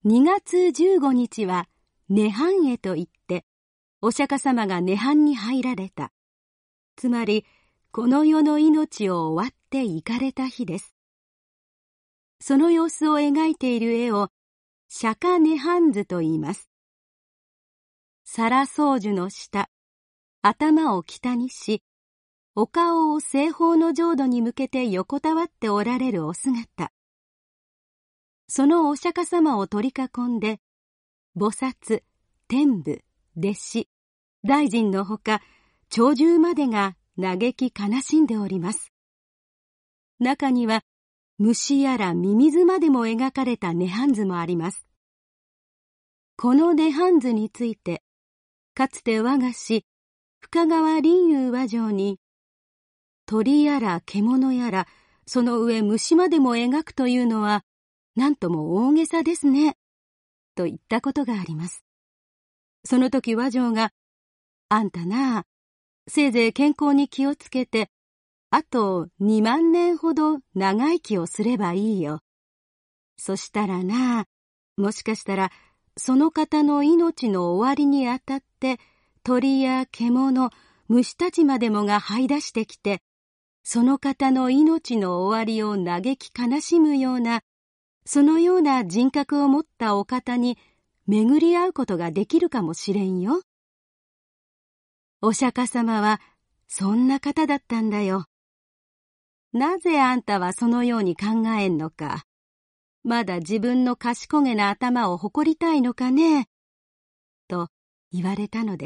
2月15日は涅槃会といって、お釈迦様が涅槃に入られた。つまり、この世の命を終わって行かれた日です。その様子を描いている絵を釈迦涅槃図と言います。皿双樹の下、頭を北にし、お顔を西方の浄土に向けて横たわっておられるお姿。そのお釈迦様を取り囲んで、菩薩、天部、弟子、大臣のほか、長寿までが嘆き悲しんでおります。中には、虫やらミミズまでも描かれた涅槃図もあります。この涅槃図について、かつて我が師、深川林遊和上に、鳥やら獣やら、その上虫までも描くというのは、なんとも大げさですね、と言ったことがあります。その時和上が、あんたなあ、せいぜい健康に気をつけて、あと2万年ほど長生きをすればいいよ。そしたらなあ、もしかしたら、その方の命の終わりにあたって、鳥や獣、虫たちまでもが這い出してきて、その方の命の終わりを嘆き悲しむような、そのような人格を持ったお方に巡り合うことができるかもしれんよ。お釈迦様はそんな方だったんだよ。なぜあんたはそのように考えんのか。まだ自分の賢げな頭を誇りたいのかね。と言われたのです。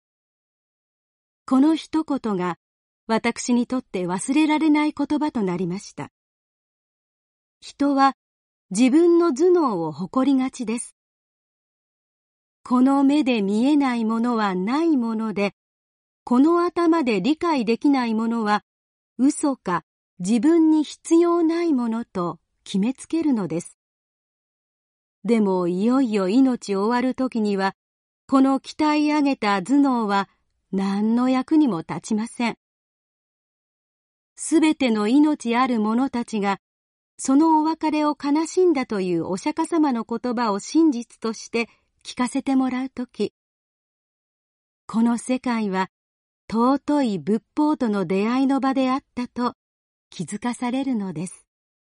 この一言が私にとって忘れられない言葉となりました。人は自分の頭脳を誇りがちです。この目で見えないものはないもので、この頭で理解できないものは嘘か自分に必要ないものと決めつけるのです。でもいよいよ命終わる時には、この鍛え上げた頭脳は何の役にも立ちません。すべての命ある者たちが、そのお別れを悲しんだというお釈迦様の言葉を真実として聞かせてもらうとき、この世界は尊い仏法との出会いの場であったと気づかされるのです。